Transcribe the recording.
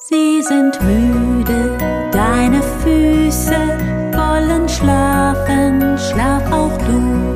Sie sind müde, deine Füße wollen schlafen, schlaf auch du.